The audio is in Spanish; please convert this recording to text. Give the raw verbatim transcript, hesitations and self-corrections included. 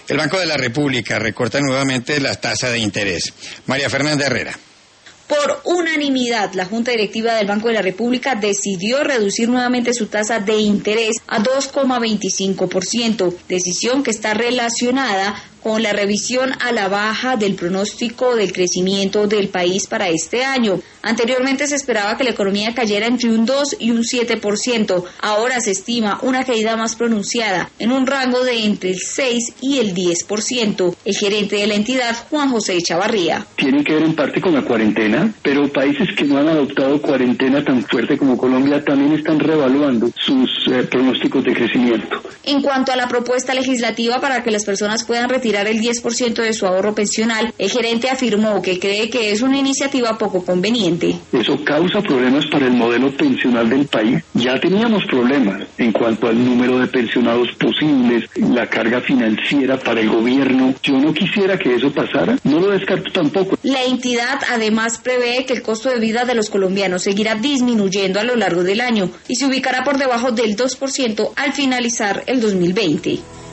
El Banco de la República recorta nuevamente la tasa de interés. María Fernanda Herrera. Por unanimidad, la Junta Directiva del Banco de la República decidió reducir nuevamente su tasa de interés a dos coma veinticinco por ciento, decisión que está relacionada con la revisión a la baja del pronóstico del crecimiento del país para este año. Anteriormente se esperaba que la economía cayera entre un dos y un siete por ciento. Ahora se estima una caída más pronunciada, en un rango de entre el seis y el diez por ciento. El gerente de la entidad, Juan José Echavarría. Tiene que ver en parte con la cuarentena, pero países que no han adoptado cuarentena tan fuerte como Colombia también están reevaluando sus eh, pronósticos de crecimiento. En cuanto a la propuesta legislativa para que las personas puedan retirar el diez por ciento de su ahorro pensional, el gerente afirmó que cree que es una iniciativa poco conveniente. Eso causa problemas para el modelo pensional del país. Ya teníamos problemas en cuanto al número de pensionados posibles, la carga financiera para el gobierno. Yo no quisiera que eso pasara, no lo descarto tampoco. La entidad además prevé que el costo de vida de los colombianos seguirá disminuyendo a lo largo del año y se ubicará por debajo del dos por ciento al finalizar el dos mil veinte.